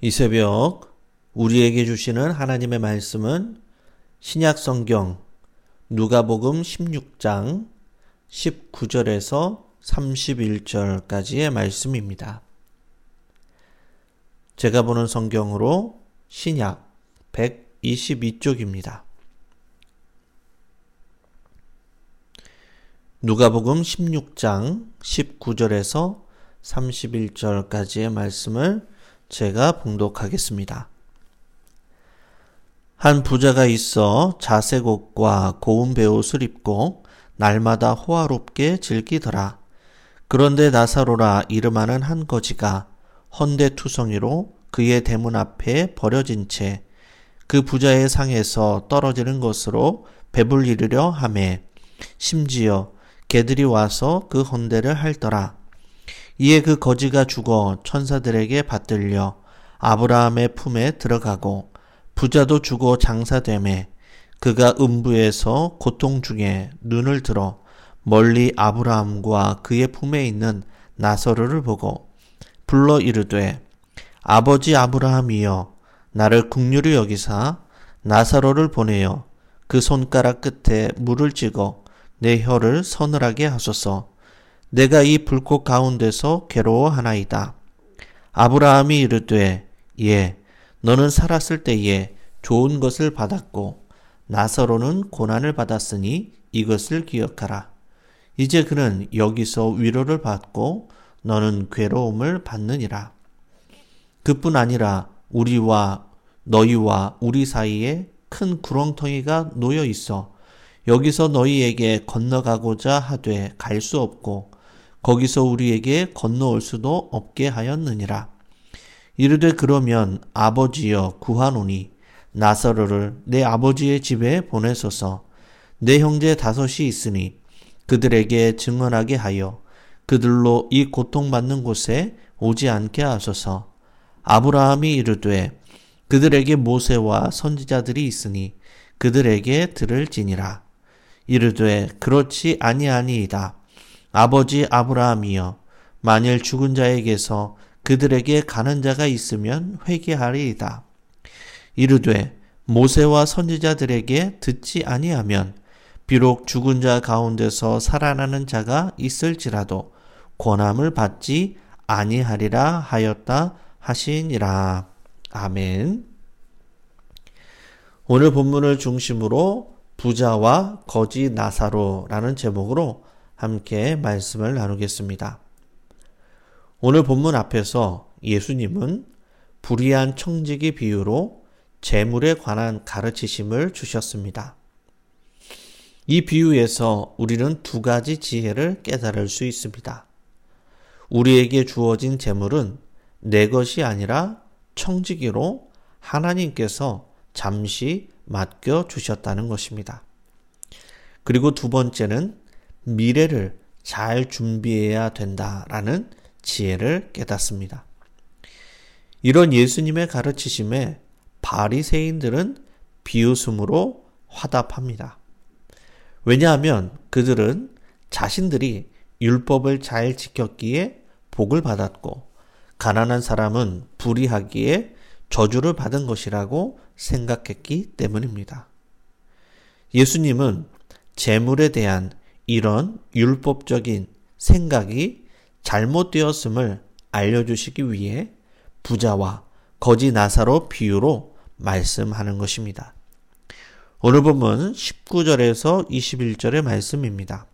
이 새벽 우리에게 주시는 하나님의 말씀은 신약 성경 누가복음 16장 19절에서 31절까지의 말씀입니다. 제가 보는 성경으로 신약 122쪽입니다. 누가복음 16장 19절에서 31절까지의 말씀을 제가 봉독하겠습니다. 한 부자가 있어 자색 옷과 고운 베옷을 입고 날마다 호화롭게 즐기더라. 그런데 나사로라 이름하는 한 거지가 헌데투성이로 그의 대문 앞에 버려진 채 그 부자의 상에서 떨어지는 것으로 배불리려 하매 심지어 개들이 와서 그 헌데를 핥더라. 이에 그 거지가 죽어 천사들에게 받들려 아브라함의 품에 들어가고 부자도 죽어 장사되매 그가 음부에서 고통 중에 눈을 들어 멀리 아브라함과 그의 품에 있는 나사로를 보고 불러 이르되 아버지 아브라함이여 나를 긍휼히 여기사 나사로를 보내어 그 손가락 끝에 물을 찍어 내 혀를 서늘하게 하소서. 내가 이 불꽃 가운데서 괴로워하나이다. 아브라함이 이르되 예, 너는 살았을 때에 좋은 것을 받았고 나사로는 고난을 받았으니 이것을 기억하라. 이제 그는 여기서 위로를 받고 너는 괴로움을 받느니라. 그뿐 아니라 너희와 우리 사이에 큰 구렁텅이가 놓여 있어 여기서 너희에게 건너가고자 하되 갈 수 없고 거기서 우리에게 건너올 수도 없게 하였느니라. 이르되 그러면 아버지여 구하노니 나사로를 내 아버지의 집에 보내소서. 내 형제 5이 있으니 그들에게 증언하게 하여 그들로 이 고통받는 곳에 오지 않게 하소서. 아브라함이 이르되 그들에게 모세와 선지자들이 있으니 그들에게 들을지니라. 이르되 그렇지 아니하니이다. 아버지 아브라함이여 만일 죽은 자에게서 그들에게 가는 자가 있으면 회개하리이다. 이르되 모세와 선지자들에게 듣지 아니하면 비록 죽은 자 가운데서 살아나는 자가 있을지라도 권함을 받지 아니하리라 하였다 하시니라. 아멘. 오늘 본문을 중심으로 부자와 거지 나사로라는 제목으로 함께 말씀을 나누겠습니다. 오늘 본문 앞에서 예수님은 불의한 청지기 비유로 재물에 관한 가르치심을 주셨습니다. 이 비유에서 우리는 2가지 지혜를 깨달을 수 있습니다. 우리에게 주어진 재물은 내 것이 아니라 청지기로 하나님께서 잠시 맡겨 주셨다는 것입니다. 그리고 2번째는 미래를 잘 준비해야 된다라는 지혜를 깨닫습니다. 이런 예수님의 가르치심에 바리새인들은 비웃음으로 화답합니다. 왜냐하면 그들은 자신들이 율법을 잘 지켰기에 복을 받았고 가난한 사람은 불의하기에 저주를 받은 것이라고 생각했기 때문입니다. 예수님은 재물에 대한 이런 율법적인 생각이 잘못되었음을 알려주시기 위해 부자와 거지 나사로 비유로 말씀하는 것입니다. 오늘 본문 19절에서 21절의 말씀입니다.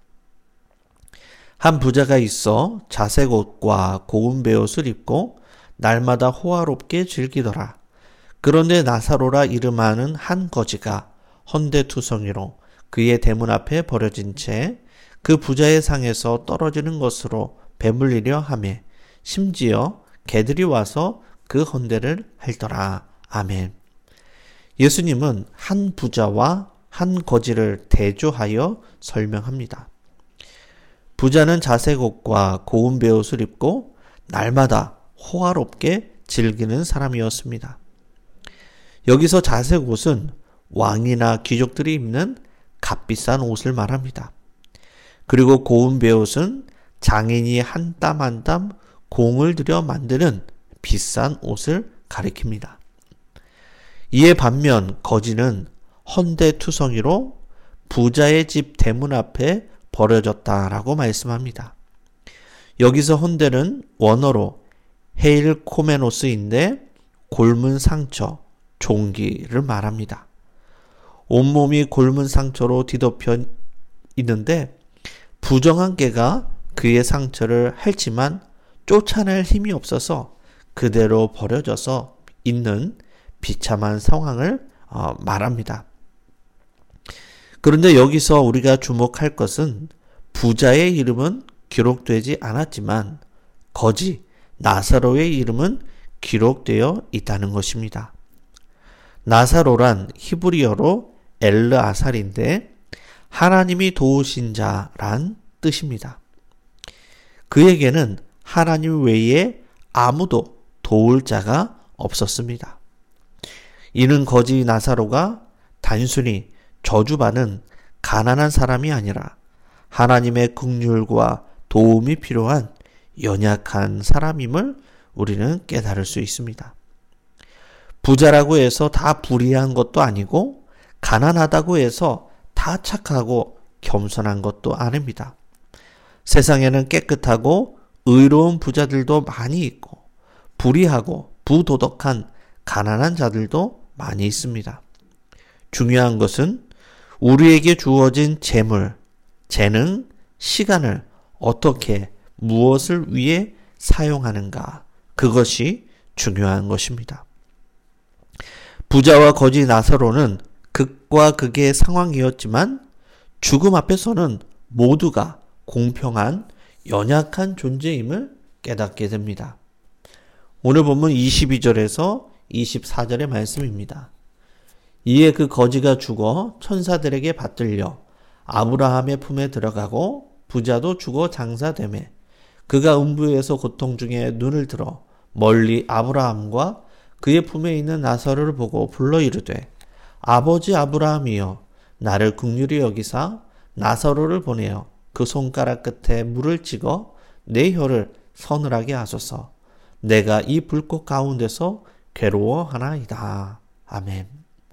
한 부자가 있어 자색 옷과 고운 베옷을 입고 날마다 호화롭게 즐기더라. 그런데 나사로라 이름하는 한 거지가 헌데투성이로 그의 대문 앞에 버려진 채 그 부자의 상에서 떨어지는 것으로 배불리려 하매 심지어 개들이 와서 그 헌데를 핥더라. 아멘. 예수님은 한 부자와 한 거지를 대조하여 설명합니다. 부자는 자색 옷과 고운 베옷을 입고 날마다 호화롭게 즐기는 사람이었습니다. 여기서 자색 옷은 왕이나 귀족들이 입는 값비싼 옷을 말합니다. 그리고 고운 베옷은 장인이 한 땀 한 땀 공을 들여 만드는 비싼 옷을 가리킵니다. 이에 반면 거지는 헌데투성이로 부자의 집 대문 앞에 버려졌다라고 말씀합니다. 여기서 헌데는 원어로 헤일코메노스인데 곪은 상처, 종기를 말합니다. 온몸이 곪은 상처로 뒤덮여 있는데 부정한 개가 그의 상처를 핥지만 쫓아낼 힘이 없어서 그대로 버려져서 있는 비참한 상황을 말합니다. 그런데 여기서 우리가 주목할 것은 부자의 이름은 기록되지 않았지만 거지 나사로의 이름은 기록되어 있다는 것입니다. 나사로란 히브리어로 엘르아살인데 하나님이 도우신 자란 뜻입니다. 그에게는 하나님 외에 아무도 도울 자가 없었습니다. 이는 거지 나사로가 단순히 저주받은 가난한 사람이 아니라 하나님의 긍휼과 도움이 필요한 연약한 사람임을 우리는 깨달을 수 있습니다. 부자라고 해서 다 불의한 것도 아니고 가난하다고 해서 다 착하고 겸손한 것도 아닙니다. 세상에는 깨끗하고 의로운 부자들도 많이 있고 불의하고 부도덕한 가난한 자들도 많이 있습니다. 중요한 것은 우리에게 주어진 재물, 재능, 시간을 어떻게 무엇을 위해 사용하는가, 그것이 중요한 것입니다. 부자와 거지 나사로는 극과 극의 상황이었지만 죽음 앞에서는 모두가 공평한 연약한 존재임을 깨닫게 됩니다. 오늘 본문 22절에서 24절의 말씀입니다. 이에 그 거지가 죽어 천사들에게 받들려 아브라함의 품에 들어가고 부자도 죽어 장사되매 그가 음부에서 고통 중에 눈을 들어 멀리 아브라함과 그의 품에 있는 나사로를 보고 불러 이르되 아버지 아브라함이여 나를 긍휼히 여기사 나사로를 보내어 그 손가락 끝에 물을 찍어 내 혀를 서늘하게 하소서. 내가 이 불꽃 가운데서 괴로워하나이다. 아멘.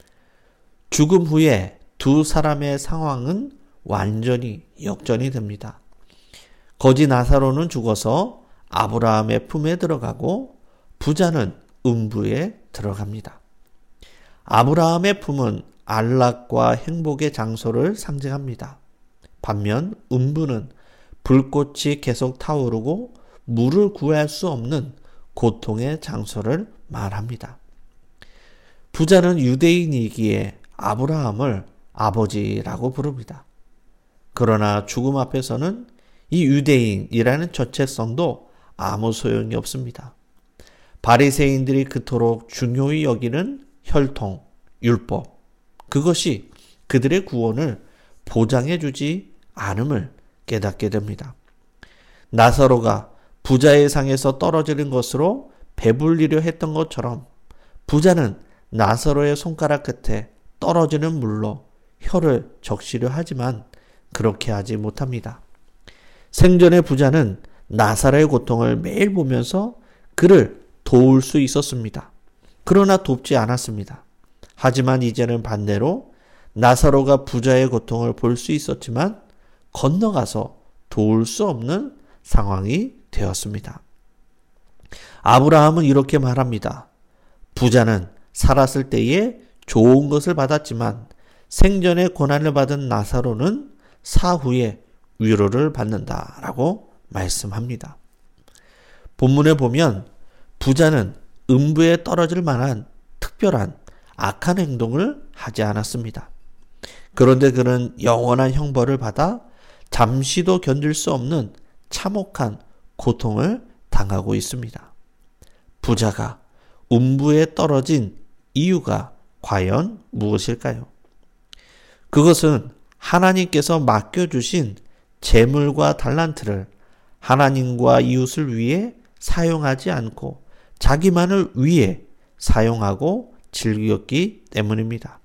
죽음 후에 두 사람의 상황은 완전히 역전이 됩니다. 거지 나사로는 죽어서 아브라함의 품에 들어가고 부자는 음부에 들어갑니다. 아브라함의 품은 안락과 행복의 장소를 상징합니다. 반면 음부는 불꽃이 계속 타오르고 물을 구할 수 없는 고통의 장소를 말합니다. 부자는 유대인이기에 아브라함을 아버지라고 부릅니다. 그러나 죽음 앞에서는 이 유대인이라는 정체성도 아무 소용이 없습니다. 바리새인들이 그토록 중요히 여기는 혈통, 율법, 그것이 그들의 구원을 보장해주지 않음을 깨닫게 됩니다. 나사로가 부자의 상에서 떨어지는 것으로 배불리려 했던 것처럼 부자는 나사로의 손가락 끝에 떨어지는 물로 혀를 적시려 하지만 그렇게 하지 못합니다. 생전의 부자는 나사로의 고통을 매일 보면서 그를 도울 수 있었습니다. 그러나 돕지 않았습니다. 하지만 이제는 반대로 나사로가 부자의 고통을 볼 수 있었지만 건너가서 도울 수 없는 상황이 되었습니다. 아브라함은 이렇게 말합니다. 부자는 살았을 때에 좋은 것을 받았지만 생전에 고난을 받은 나사로는 사후에 위로를 받는다라고 말씀합니다. 본문에 보면 부자는 음부에 떨어질 만한 특별한 악한 행동을 하지 않았습니다. 그런데 그는 영원한 형벌을 받아 잠시도 견딜 수 없는 참혹한 고통을 당하고 있습니다. 부자가 음부에 떨어진 이유가 과연 무엇일까요? 그것은 하나님께서 맡겨주신 재물과 달란트를 하나님과 이웃을 위해 사용하지 않고 자기만을 위해 사용하고 즐겼기 때문입니다.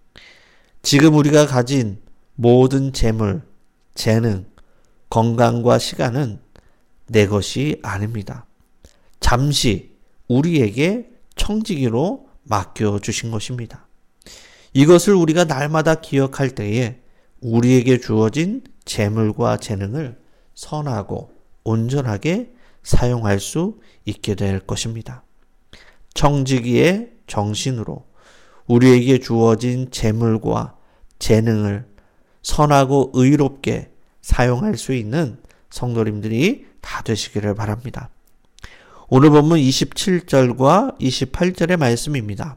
지금 우리가 가진 모든 재물, 재능, 건강과 시간은 내 것이 아닙니다. 잠시 우리에게 청지기로 맡겨주신 것입니다. 이것을 우리가 날마다 기억할 때에 우리에게 주어진 재물과 재능을 선하고 온전하게 사용할 수 있게 될 것입니다. 청지기의 정신으로 우리에게 주어진 재물과 재능을 선하고 의롭게 사용할 수 있는 성도님들이 다 되시기를 바랍니다. 오늘 본문 27절과 28절의 말씀입니다.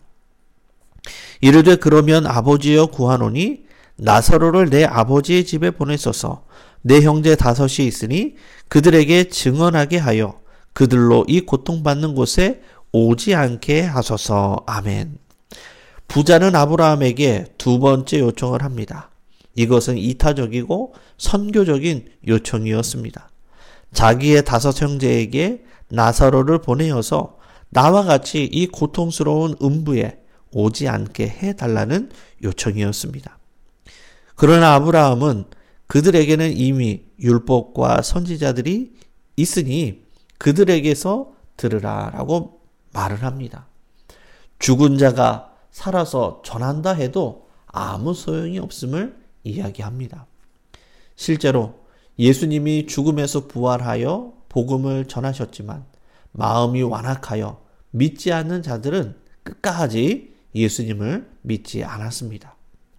이르되 그러면 아버지여 구하노니 나사로를 내 아버지의 집에 보내소서. 내 형제 5이 있으니 그들에게 증언하게 하여 그들로 이 고통받는 곳에 오지 않게 하소서. 아멘. 부자는 아브라함에게 두 번째 요청을 합니다. 이것은 이타적이고 선교적인 요청이었습니다. 자기의 5 형제에게 나사로를 보내어서 나와 같이 이 고통스러운 음부에 오지 않게 해달라는 요청이었습니다. 그러나 아브라함은 그들에게는 이미 율법과 선지자들이 있으니 그들에게서 들으라라고 말을 합니다. 죽은 자가 살아서 전한다 해도 아무 소용이 없음을 이야기합니다. 실제로 예수님이 죽음에서 부활하여 복음을 전하셨지만 마음이 완악하여 믿지 않는 자들은 끝까지 예수님을 믿지 않았습니다.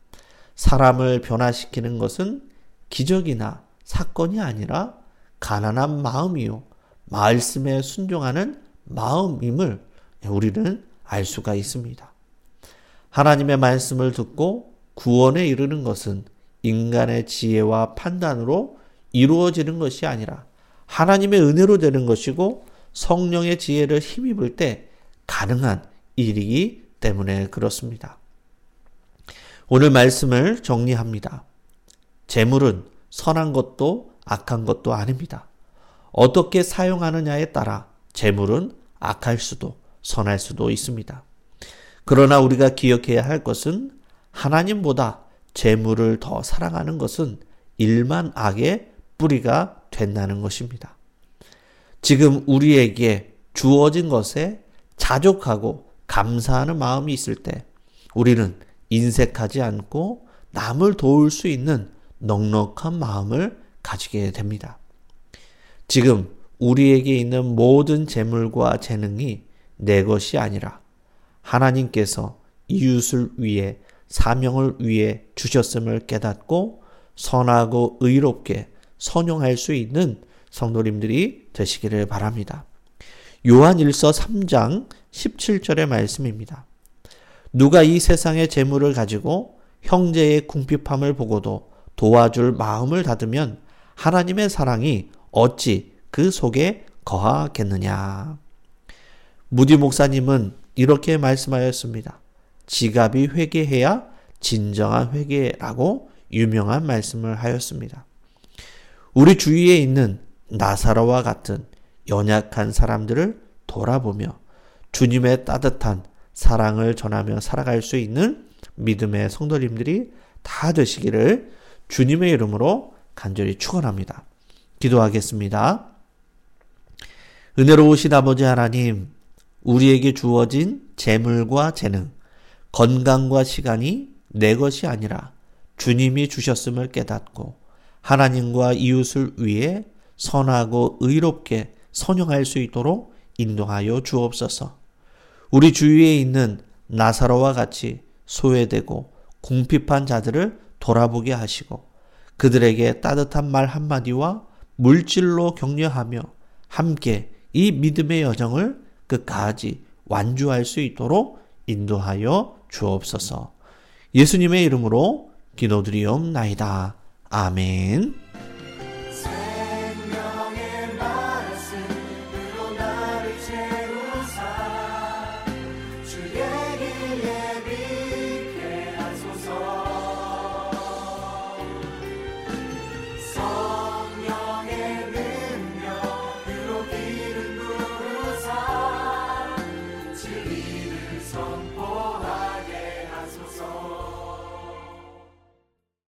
사람을 변화시키는 것은 기적이나 사건이 아니라 가난한 마음이요 말씀에 순종하는 마음임을 우리는 알 수가 있습니다. 하나님의 말씀을 듣고 구원에 이르는 것은 인간의 지혜와 판단으로 이루어지는 것이 아니라 하나님의 은혜로 되는 것이고 성령의 지혜를 힘입을 때 가능한 일이기 때문에 그렇습니다. 오늘 말씀을 정리합니다. 재물은 선한 것도 악한 것도 아닙니다. 어떻게 사용하느냐에 따라 재물은 악할 수도 선할 수도 있습니다. 그러나 우리가 기억해야 할 것은 하나님보다 재물을 더 사랑하는 것은 일만 악의 뿌리가 된다는 것입니다. 지금 우리에게 주어진 것에 자족하고 감사하는 마음이 있을 때 우리는 인색하지 않고 남을 도울 수 있는 넉넉한 마음을 가지게 됩니다. 지금 우리에게 있는 모든 재물과 재능이 내 것이 아니라 하나님께서 이웃을 위해 사명을 위해 주셨음을 깨닫고 선하고 의롭게 선용할 수 있는 성도님들이 되시기를 바랍니다. 요한 1서 3장 17절의 말씀입니다. 누가 이 세상의 재물을 가지고 형제의 궁핍함을 보고도 도와줄 마음을 닫으면 하나님의 사랑이 어찌 그 속에 거하겠느냐. 무디 목사님은 이렇게 말씀하였습니다. 지갑이 회개해야 진정한 회개라고 유명한 말씀을 하였습니다. 우리 주위에 있는 나사로와 같은 연약한 사람들을 돌아보며 주님의 따뜻한 사랑을 전하며 살아갈 수 있는 믿음의 성도님들이 다 되시기를 주님의 이름으로 간절히 축원합니다. 기도하겠습니다. 은혜로우신 아버지 하나님, 우리에게 주어진 재물과 재능, 건강과 시간이 내 것이 아니라 주님이 주셨음을 깨닫고 하나님과 이웃을 위해 선하고 의롭게 선용할 수 있도록 인도하여 주옵소서. 우리 주위에 있는 나사로와 같이 소외되고 궁핍한 자들을 돌아보게 하시고 그들에게 따뜻한 말 한마디와 물질로 격려하며 함께 이 믿음의 여정을 끝까지 완주할 수 있도록 인도하여 주옵소서. 예수님의 이름으로 기도드리옵나이다. 아멘.